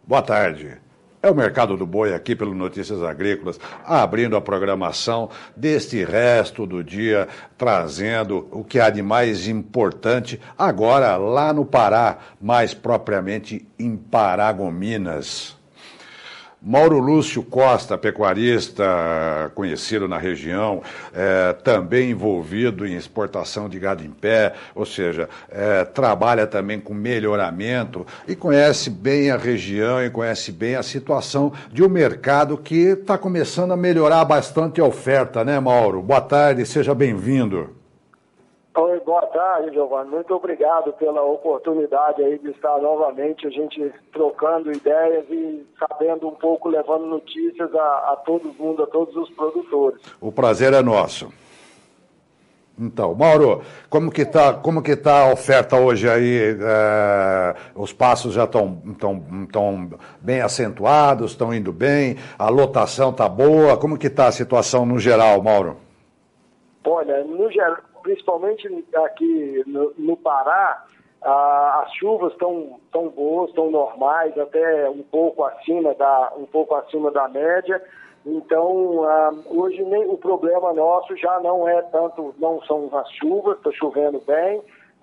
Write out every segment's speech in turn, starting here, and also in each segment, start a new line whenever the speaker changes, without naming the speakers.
Boa tarde. É o Mercado do Boi aqui pelo Notícias Agrícolas, abrindo a programação deste resto do dia, trazendo o que há de mais importante agora lá no Pará, mais propriamente em Paragominas. Mauro Lúcio Costa, pecuarista conhecido na região, também envolvido em exportação de gado em pé, ou seja, trabalha também com melhoramento e conhece bem a região e conhece bem a situação de um mercado que está começando a melhorar bastante a oferta, né, Mauro? Boa tarde, seja bem-vindo.
Oi, boa tarde, Giovanni. Muito obrigado pela oportunidade aí de estar novamente a gente trocando ideias e sabendo um pouco, levando notícias a todo mundo, a todos os produtores.
O prazer é nosso. Então, Mauro, como que tá a oferta hoje aí? Os passos já estão bem acentuados, estão indo bem, a lotação está boa. Como que está a situação no geral, Mauro?
Olha, no geral, principalmente aqui no Pará, as chuvas estão boas, estão normais, até um pouco acima da média. Então, hoje o problema nosso já não é tanto, não são as chuvas, está chovendo bem,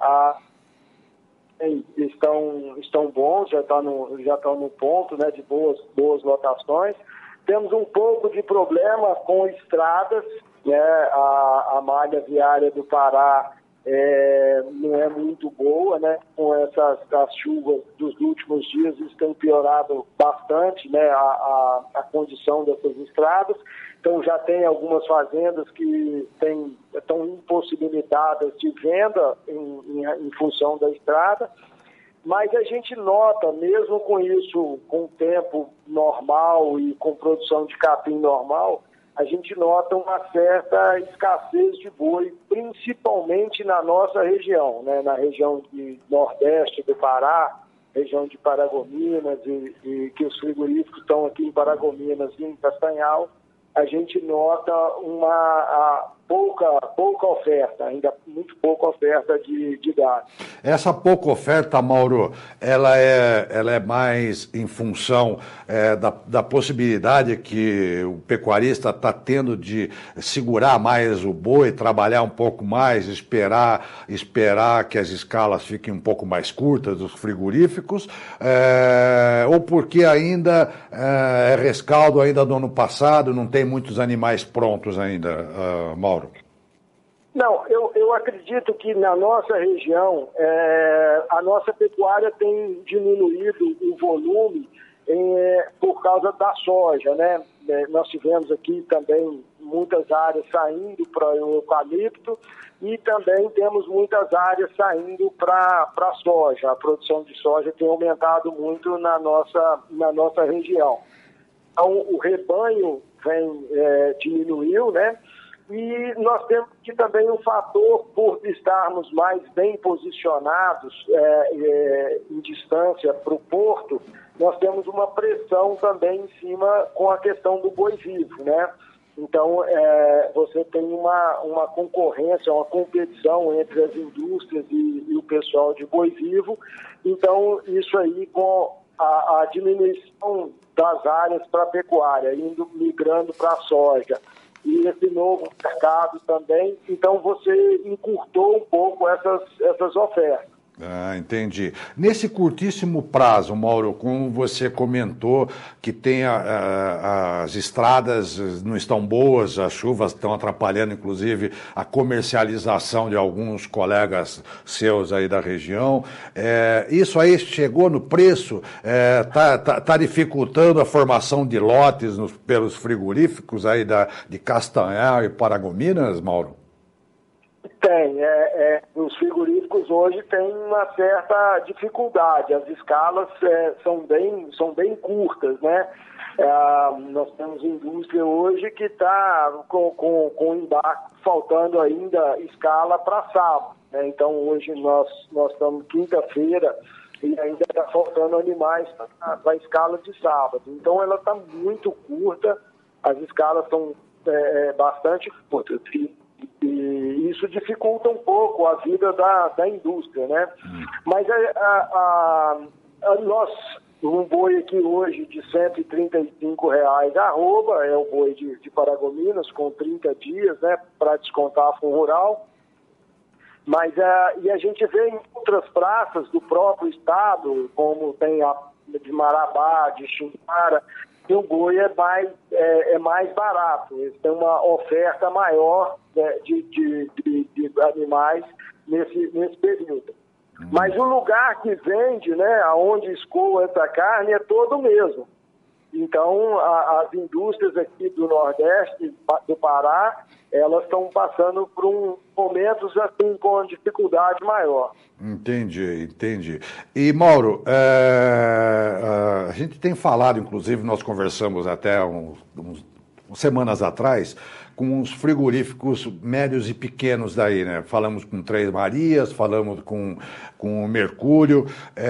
estão bons, já estão no ponto, né, de boas lotações. Temos um pouco de problema com estradas, né? A malha viária do Pará não é muito boa, né? Com as chuvas dos últimos dias, isso tem piorado bastante, né? A condição dessas estradas. Então já tem algumas fazendas que estão impossibilitadas de venda em função da estrada. Mas a gente nota, mesmo com isso, com o tempo normal e com produção de capim normal, a gente nota uma certa escassez de boi, principalmente na nossa região, né? Na região de Nordeste do Pará, região de Paragominas, e que os frigoríficos estão aqui em Paragominas e em Castanhal, a gente nota uma pouca oferta, ainda muito pouca oferta de gado.
Essa pouca oferta, Mauro, ela é mais em função da possibilidade que o pecuarista está tendo de segurar mais o boi, trabalhar um pouco mais, esperar que as escalas fiquem um pouco mais curtas dos frigoríficos, ou porque ainda é rescaldo ainda do ano passado, não tem muitos animais prontos ainda, Mauro?
Não, eu acredito que na nossa região a nossa pecuária tem diminuído o volume por causa da soja, né? Nós tivemos aqui também muitas áreas saindo para o eucalipto e também temos muitas áreas saindo para a soja. A produção de soja tem aumentado muito na nossa região. Então, o rebanho diminuiu, né? E nós temos que também um fator, por estarmos mais bem posicionados em distância para o porto, nós temos uma pressão também em cima com a questão do boi vivo, né? Então, você tem uma concorrência, uma competição entre as indústrias e o pessoal de boi vivo. Então, isso aí com a diminuição das áreas para a pecuária, migrando para a soja, e esse novo mercado também, então você encurtou um pouco essas ofertas.
Ah, entendi. Nesse curtíssimo prazo, Mauro, como você comentou que tem as estradas não estão boas, as chuvas estão atrapalhando, inclusive, a comercialização de alguns colegas seus aí da região. Isso aí chegou no preço? Tá dificultando a formação de lotes pelos frigoríficos aí de Castanhal e Paragominas, Mauro?
Tem, os frigoríficos hoje têm uma certa dificuldade, as escalas são bem curtas, né? Nós temos indústria hoje que está com embarque, faltando ainda escala para sábado, né? Então hoje nós estamos quinta-feira e ainda está faltando animais para a escala de sábado. Então ela está muito curta, as escalas são bastante curtas. E isso dificulta um pouco a vida da indústria, né? Mas nós Um boi aqui hoje de R$ 135 arroba, é o boi de Paragominas, com 30 dias, né, para descontar a fundo rural. Mas e a gente vê em outras praças do próprio estado, como tem a de Marabá, de Xincara, que o boi é mais barato. Eles têm uma oferta maior, né, de animais nesse período. Mas o lugar que vende, né, aonde escoa essa carne, é todo o mesmo. Então, as indústrias aqui do Nordeste, do Pará, elas estão passando por momentos assim, com dificuldade maior.
Entendi. E, Mauro, a gente tem falado, inclusive, nós conversamos até uns semanas atrás, com os frigoríficos médios e pequenos daí, né? Falamos com Três Marias, falamos com o Mercúrio,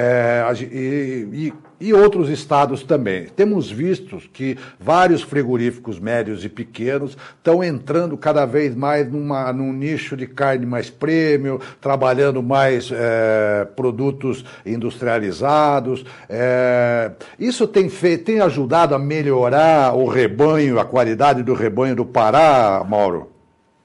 e outros estados também. Temos visto que vários frigoríficos médios e pequenos estão entrando cada vez mais num nicho de carne mais premium, trabalhando mais produtos industrializados. Isso tem ajudado a melhorar o rebanho, a qualidade do rebanho do Pará, Mauro?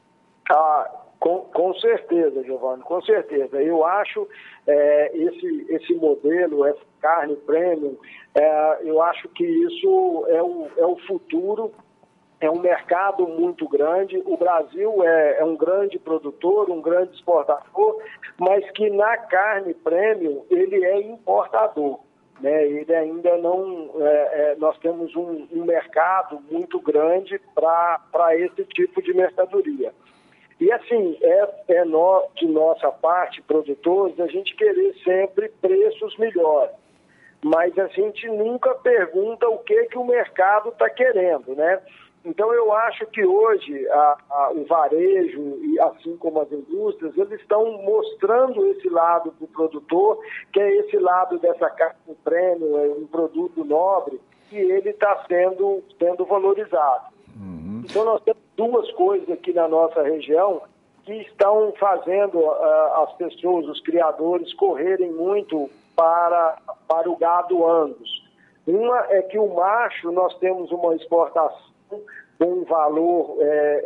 Com certeza, Giovanni, com certeza. Eu acho esse modelo, essa carne premium, eu acho que isso é o futuro, é um mercado muito grande. O Brasil é um grande produtor, um grande exportador, mas que na carne premium ele é importador. Né? Ele ainda não... nós temos um mercado muito grande para esse tipo de mercadoria. E assim, de nossa parte, produtores, a gente querer sempre preços melhores. Mas a gente nunca pergunta o que o mercado está querendo, né? Então eu acho que hoje o varejo, e assim como as indústrias, eles estão mostrando esse lado do produtor, que é esse lado dessa carne premium, um produto nobre, que ele está sendo valorizado. Então nós temos duas coisas aqui na nossa região que estão fazendo as pessoas, os criadores, correrem muito para o gado Angus. Uma é que o macho, nós temos uma exportação com um valor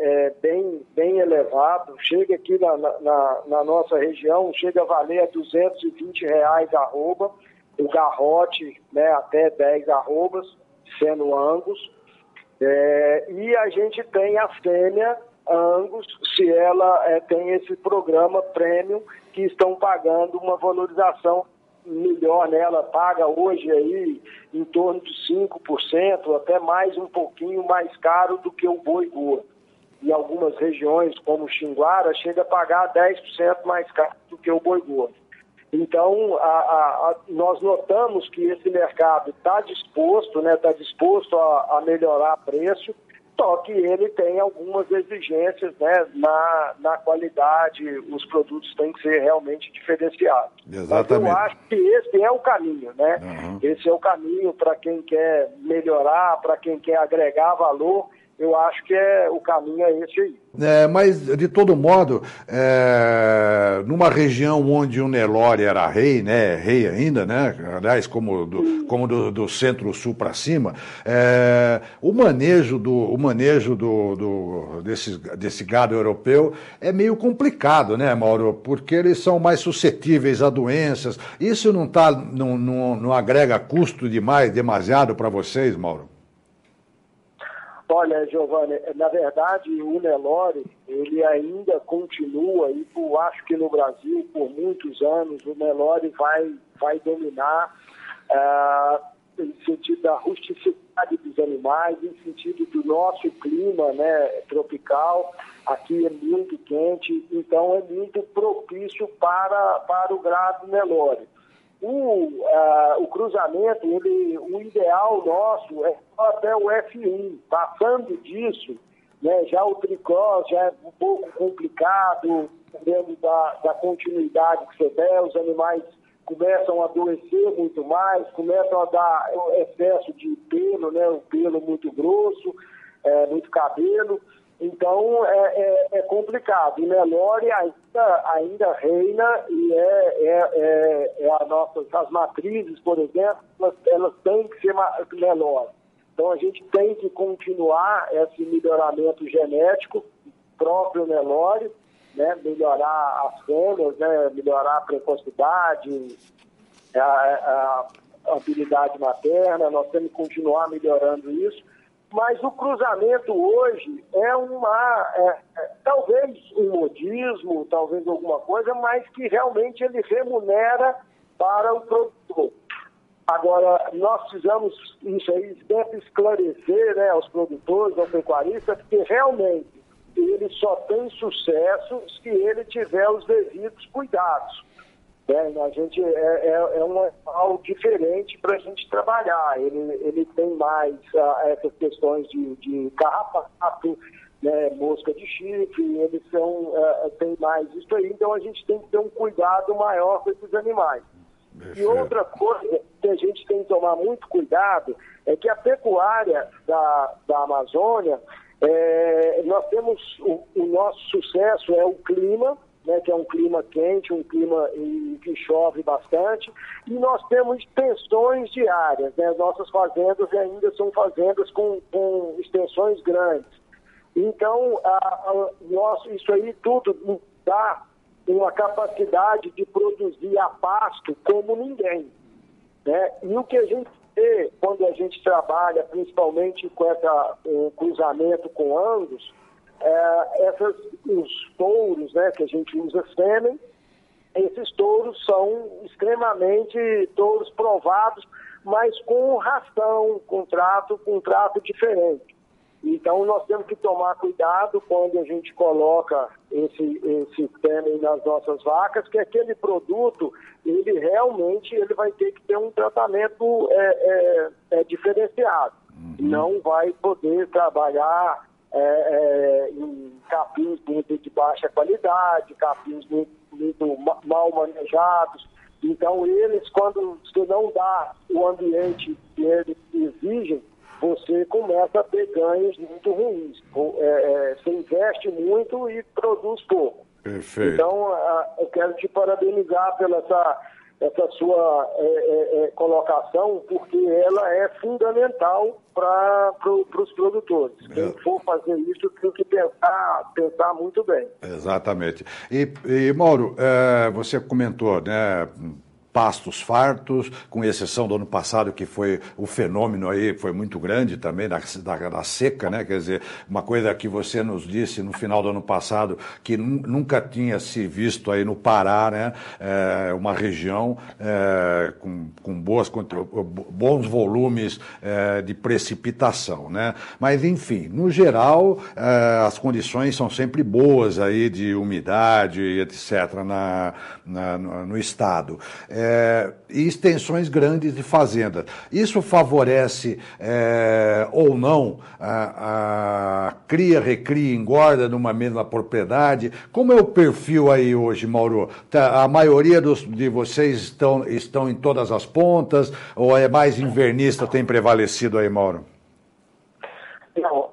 bem elevado, chega aqui na nossa região, chega a valer R$220 arroba, o garrote, né, até 10 arrobas, sendo Angus. E a gente tem a fêmea Angus, se ela tem esse programa premium, que estão pagando uma valorização melhor nela, paga hoje aí em torno de 5%, até mais um pouquinho mais caro do que o boi gordo. Em algumas regiões, como Xinguara, chega a pagar 10% mais caro do que o boi gordo. Então, nós notamos que esse mercado está disposto, né, a melhorar preço, só que ele tem algumas exigências, né, na qualidade, os produtos têm que ser realmente diferenciados.
Exatamente.
Mas eu acho que esse é o caminho, né? Esse é o caminho para quem quer melhorar, para quem quer agregar valor. Eu acho que o caminho é esse aí.
Mas, de todo modo, numa região onde o Nelore era rei, né, rei ainda, né, aliás, como do centro-sul para cima, o manejo desse gado europeu é meio complicado, né, Mauro, porque eles são mais suscetíveis a doenças. Isso não agrega custo demasiado para vocês, Mauro?
Olha, Giovanni, na verdade o Nelore, ele ainda continua, e eu acho que no Brasil, por muitos anos, o Nelore vai dominar no sentido da rusticidade dos animais, no sentido do nosso clima, né, tropical. Aqui é muito quente, então é muito propício para o gado Nelore. O cruzamento, o ideal nosso é até o F1. Passando disso, né, já o tricross já é um pouco complicado, dependendo da continuidade que você der, os animais começam a adoecer muito mais, começam a dar excesso de pelo, né, o pelo muito grosso, muito cabelo. Então, é complicado. E Nelore ainda reina e as matrizes, por exemplo, elas têm que ser Nelore. Então, a gente tem que continuar esse melhoramento genético próprio Nelore, né? Melhorar as fêmeas, né? Melhorar a precocidade, a habilidade materna. Nós temos que continuar melhorando isso. Mas o cruzamento hoje talvez um modismo, talvez alguma coisa, mas que realmente ele remunera para o produtor. Agora, nós precisamos isso aí sempre esclarecer, né, aos produtores, aos pecuaristas, que realmente ele só tem sucesso se ele tiver os devidos cuidados. A gente algo diferente para a gente trabalhar. Ele tem mais essas questões de carrapato, né, mosca de chifre, eles tem mais isso aí. Então a gente tem que ter um cuidado maior com esses animais. E outra coisa que a gente tem que tomar muito cuidado é que a pecuária da Amazônia, nós temos o nosso sucesso é o clima, né, que é um clima quente, um clima que chove bastante, e nós temos extensões de áreas, né? Nossas fazendas ainda são fazendas com extensões grandes. Então, isso aí tudo dá uma capacidade de produzir a pasto como ninguém, né? E o que a gente vê quando a gente trabalha, principalmente com cruzamento com Angus, os touros, né, que a gente usa sêmen, esses touros são extremamente touros provados, mas com ração, com trato diferente. Então nós temos que tomar cuidado quando a gente coloca esse sêmen nas nossas vacas, que aquele produto, ele realmente vai ter que ter um tratamento diferenciado. Não vai poder trabalhar em capins muito de baixa qualidade, capins muito mal manejados. Então, eles, quando você não dá o ambiente que eles exigem, você começa a ter ganhos muito ruins. Você investe muito e produz pouco.
Perfeito.
Então, eu quero te parabenizar pela essa sua colocação, porque ela é fundamental para os produtores. Quem for fazer isso tem que pensar muito bem.
Exatamente. E Mauro, você comentou, né? Pastos fartos, com exceção do ano passado, que foi o fenômeno aí, foi muito grande também, da seca, né? Quer dizer, uma coisa que você nos disse no final do ano passado, que nunca tinha se visto aí no Pará, né? Uma região com bons volumes de precipitação, né? Mas, enfim, no geral, as condições são sempre boas aí de umidade, etc., no estado. E extensões grandes de fazendas. Isso favorece ou não a cria, recria, engorda numa mesma propriedade? Como é o perfil aí hoje, Mauro? A maioria de vocês estão em todas as pontas ou é mais invernista, tem prevalecido aí, Mauro?
Não,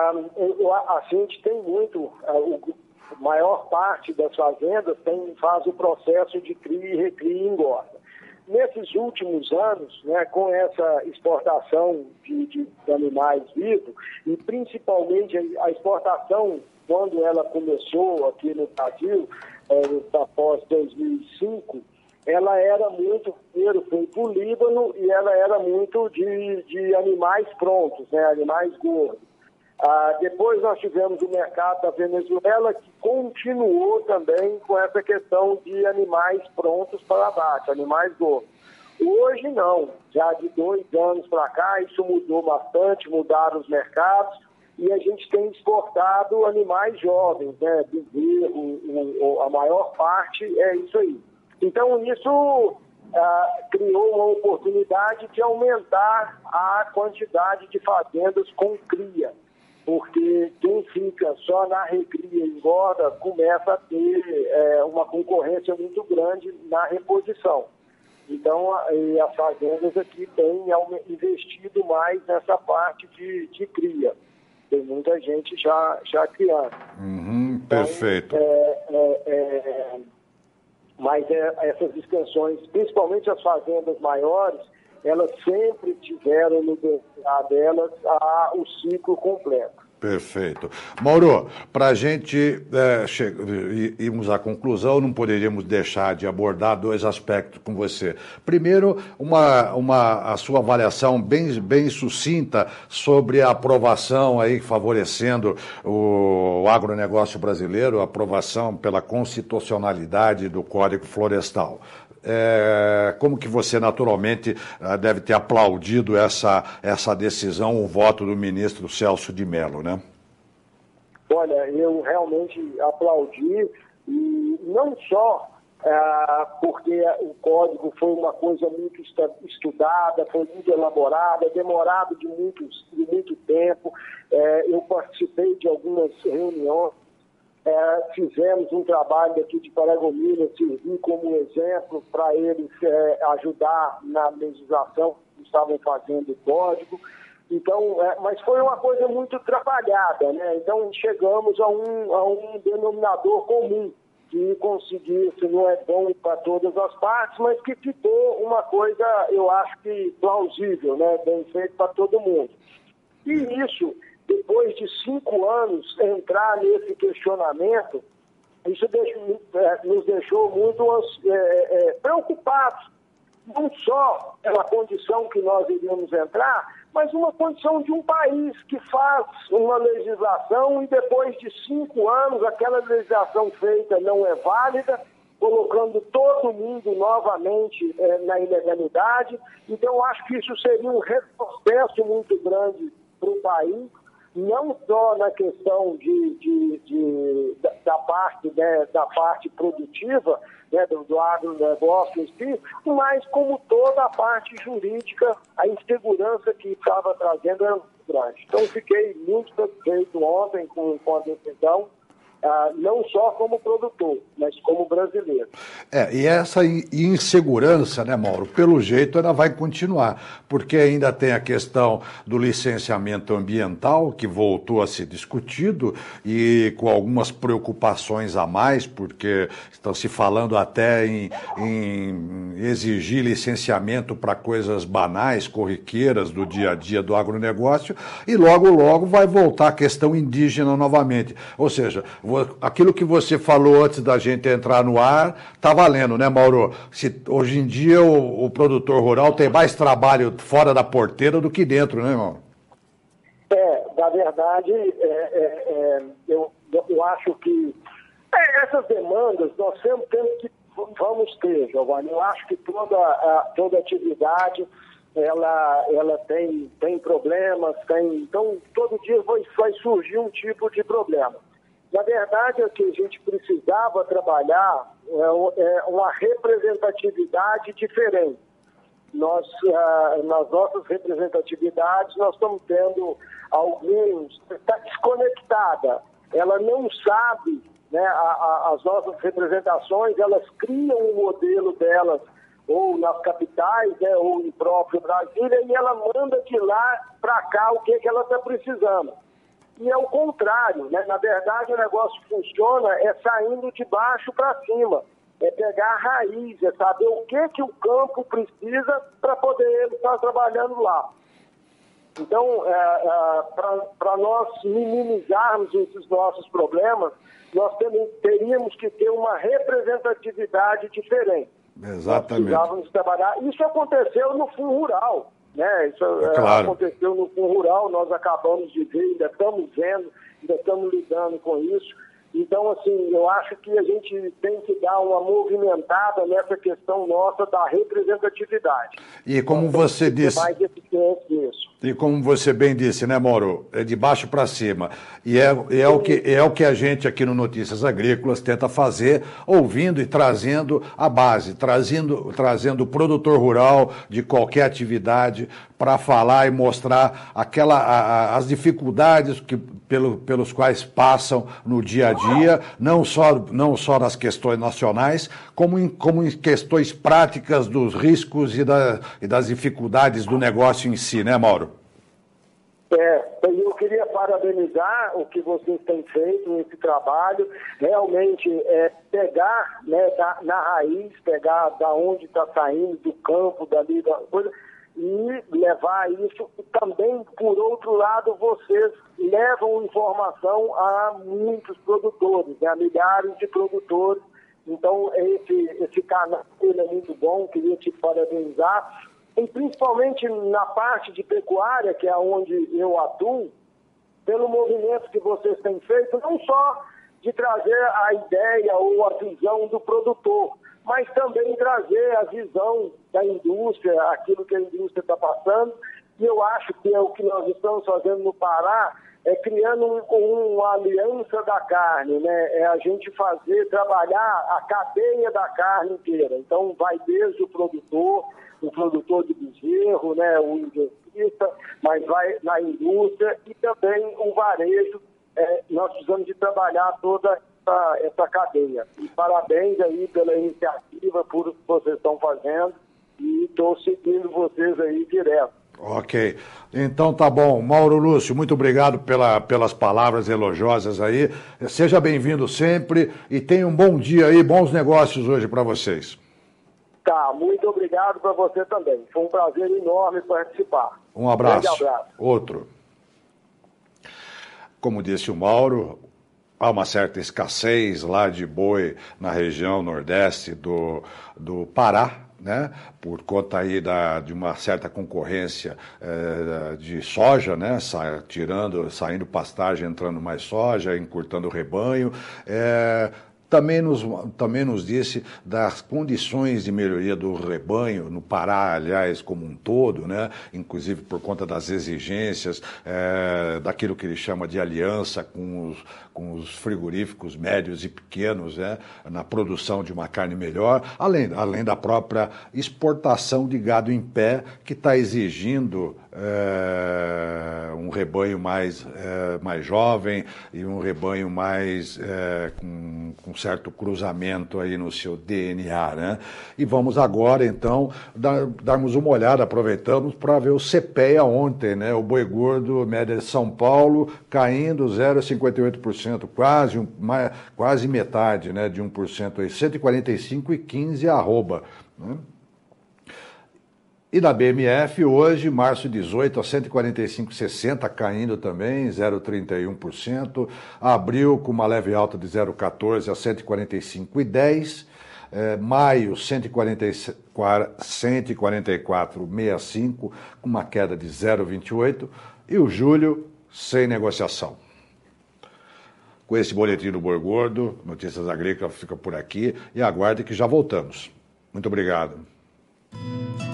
a gente tem muito... A maior parte das fazendas faz o processo de cria, recria e engorda. Nesses últimos anos, né, com essa exportação de animais vivos, e principalmente a exportação, quando ela começou aqui no Brasil, após 2005, ela era muito, primeiro foi para o Líbano, e ela era muito de animais prontos, né, animais gordos. Depois nós tivemos o mercado da Venezuela, que continuou também com essa questão de animais prontos para abate, animais gordos. Hoje não, já de 2 anos para cá isso mudou bastante, mudaram os mercados e a gente tem exportado animais jovens, né? Bezerro, a maior parte é isso aí. Então isso criou uma oportunidade de aumentar a quantidade de fazendas com cria. Porque quem fica só na recria e engorda começa a ter uma concorrência muito grande na reposição. Então, as fazendas aqui têm investido mais nessa parte de cria. Tem muita gente já criando.
Perfeito.
Mas essas extensões, principalmente as fazendas maiores, elas sempre tiveram no DNA delas o ciclo completo.
Perfeito. Mauro, para a gente irmos à conclusão, não poderíamos deixar de abordar dois aspectos com você. Primeiro, a sua avaliação bem sucinta sobre a aprovação aí favorecendo o agronegócio brasileiro, a aprovação pela constitucionalidade do Código Florestal. Como que você naturalmente deve ter aplaudido essa decisão, o voto do ministro Celso de Mello, né?
Olha, eu realmente aplaudi, e não só porque o código foi uma coisa muito estudada, foi muito elaborada, demorado de muito tempo. Eu participei de algumas reuniões. Fizemos um trabalho aqui de Paragominas, servir como exemplo para eles ajudar na legislação que estavam fazendo o código. Então, mas foi uma coisa muito trabalhada, né? Então chegamos a um denominador comum que conseguisse, não é bom para todas as partes, mas que ficou uma coisa, eu acho que plausível, né? Bem feito para todo mundo. E isso, depois de 5 anos, entrar nesse questionamento, isso nos deixou muito preocupados, não só pela condição que nós iríamos entrar, mas uma condição de um país que faz uma legislação e depois de 5 anos aquela legislação feita não é válida, colocando todo mundo novamente na ilegalidade. Então, eu acho que isso seria um retrocesso muito grande para o país, não só na questão da parte produtiva, né, do agronegócio em si, mas como toda a parte jurídica, a insegurança que estava trazendo era muito grande. Então, fiquei muito satisfeito ontem com a decisão, não só como produtor, mas como brasileiro.
E essa insegurança, né, Mauro, pelo jeito ela vai continuar, porque ainda tem a questão do licenciamento ambiental, que voltou a ser discutido, e com algumas preocupações a mais, porque estão se falando até em exigir licenciamento para coisas banais, corriqueiras do dia a dia do agronegócio, e logo vai voltar a questão indígena novamente. Ou seja, aquilo que você falou antes da gente entrar no ar, está valendo, né, Mauro? Hoje em dia o produtor rural tem mais trabalho fora da porteira do que dentro, né, Mauro?
Na verdade, eu acho que essas demandas nós sempre vamos ter, Giovanni. Eu acho que toda atividade ela tem problemas, então todo dia vai surgir um tipo de problema. Na verdade, o que a gente precisava trabalhar é uma representatividade diferente. Nas nossas representatividades, nós estamos tendo alguns... Está desconectada. Ela não sabe, né, as nossas representações, elas criam um modelo delas, ou nas capitais, né, ou no próprio Brasília, e ela manda de lá para cá o que ela está precisando. E é o contrário, né? Na verdade, o negócio funciona saindo de baixo para cima. É pegar a raiz, é saber o que o campo precisa para poder estar trabalhando lá. Então, para nós minimizarmos esses nossos problemas, nós teríamos que ter uma representatividade diferente.
Exatamente.
Nós precisávamos trabalhar. Isso aconteceu no Fundo Rural. Né? Isso
claro.
Aconteceu no Fundo Rural, nós acabamos de ver, ainda estamos vendo, ainda estamos lidando com isso. Então, assim, eu acho que a gente tem que dar uma movimentada nessa questão nossa da representatividade.
E como você disse...
mais eficiente nisso.
E como você bem disse, né, Mauro? É de baixo para cima. E é o que a gente aqui no Notícias Agrícolas tenta fazer, ouvindo e trazendo a base, trazendo o produtor rural de qualquer atividade para falar e mostrar as dificuldades pelos quais passam no dia a dia, não só nas questões nacionais, como em questões práticas dos riscos e das dificuldades do negócio em si, né, Mauro?
Eu queria parabenizar o que vocês têm feito, esse trabalho, realmente pegar, né, na raiz, pegar da onde está saindo, do campo, dali, da coisa, e levar isso. E também, por outro lado, vocês levam informação a muitos produtores, né, a milhares de produtores. Então, esse canal ele é muito bom, queria te parabenizar. E principalmente na parte de pecuária, que é onde eu atuo, pelo movimento que vocês têm feito, não só de trazer a ideia ou a visão do produtor, mas também trazer a visão da indústria, aquilo que a indústria está passando. E eu acho que é o que nós estamos fazendo no Pará, criando uma aliança da carne, né? É a gente trabalhar a cadeia da carne inteira. Então, vai desde o produtor de bezerro, né, o investista, mas vai na indústria e também o varejo. Nós precisamos de trabalhar toda essa cadeia. E parabéns aí pela iniciativa, por o que vocês estão fazendo, e estou seguindo vocês aí direto.
Ok. Então tá bom. Mauro Lúcio, muito obrigado pelas palavras elogiosas aí. Seja bem-vindo sempre e tenha um bom dia aí, bons negócios hoje para vocês.
Tá, muito obrigado para você também. Foi um prazer enorme participar.
Um abraço.
Grande abraço.
Outro. Como disse o Mauro, há uma certa escassez lá de boi na região nordeste do Pará, né? Por conta aí de uma certa concorrência de soja, né? Saindo pastagem, entrando mais soja, encurtando o rebanho. Também nos disse das condições de melhoria do rebanho, no Pará, aliás, como um todo, né? Inclusive por conta das exigências, daquilo que ele chama de aliança com os frigoríficos médios e pequenos, né? Na produção de uma carne melhor, além da própria exportação de gado em pé, que está exigindo um rebanho mais jovem e um rebanho mais com certo cruzamento aí no seu DNA, né? E vamos agora, então, darmos uma olhada, aproveitamos para ver o CPEA ontem, né? O boi gordo, média de São Paulo, caindo 0,58%, quase metade, né? De 1% aí, 145,15 arroba, né? E na BMF, hoje, março 18, a 145,60, caindo também, 0,31%. Abril, com uma leve alta de 0,14 a 145,10. Maio, 144,65, com uma queda de 0,28. E o julho, sem negociação. Com esse boletim do Boi Gordo, Notícias Agrícolas fica por aqui e aguarde que já voltamos. Muito obrigado.